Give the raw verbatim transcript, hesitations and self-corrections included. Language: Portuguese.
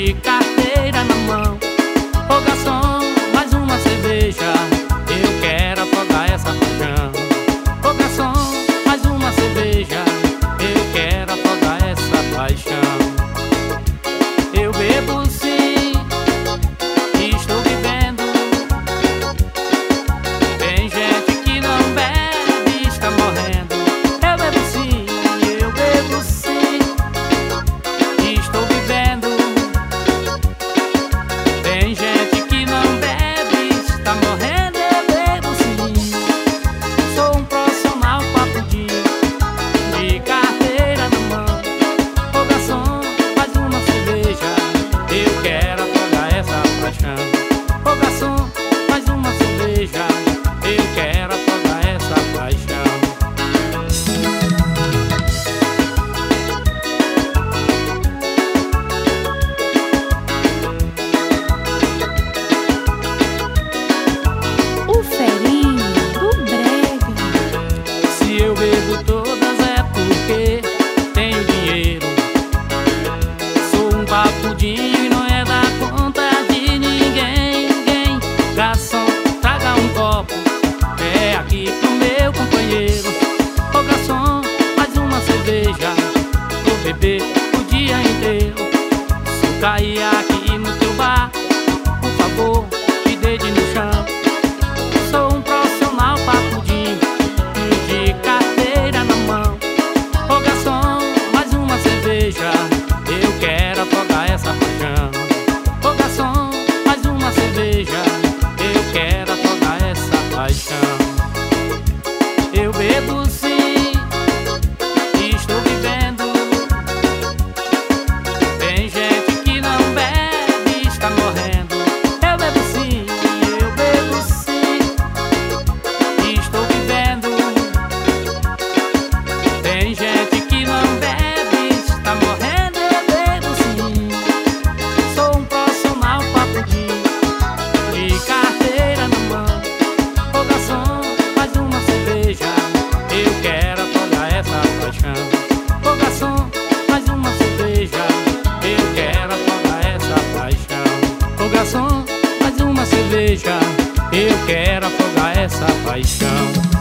de carteira na mão. Ô garçom, mais uma cerveja, eu quero afogar essa paixão. Ô garçom, mais uma cerveja, eu quero afogar essa paixão. Eu bebo sim, estou vivendo. Tem gente que não bebe, está morrendo. Eu bebo sim, eu bebo sim, estou vivendo. Tem gente que não bebe, está morrendo. Eu bebo sim, sou um profissional papudinho, de carteira na mão. Ô garçom, mais uma cerveja, eu quero afogar essa paixão. Ô garçom, mais uma cerveja, eu quero afogar essa paixão. O ferinho do brega. Se eu bebo todas é porque tenho dinheiro. Sou um papudinho e não é da conta de ninguém. Ninguém. Garçom, traga um copo, é aqui pro meu companheiro. Ô garçom, mais uma cerveja, vou beber o dia inteiro. Se eu cair aqui no teu bar, por favor, me deite no chão. Sou um profissional papudinho, de carteira na mão. Ô garçom, mais uma cerveja, eu quero afogar essa paixão. Ô garçom, mais uma cerveja, eu quero afogar essa paixão. Eu bebo sim, estou vivendo. Tem gente que não bebe, está morrendo. Eu bebo sim, eu bebo sim, estou vivendo. Tem gente que não bebe, está morrendo. Eu bebo sim, sou um profissional papudinho, de carteira na mão. Ô garçom, mais uma cerveja, eu quero afogar essa paixão. Ô garçom, mais uma cerveja, eu quero afogar essa paixão. Ô garçom, mais uma cerveja, eu quero afogar essa paixão.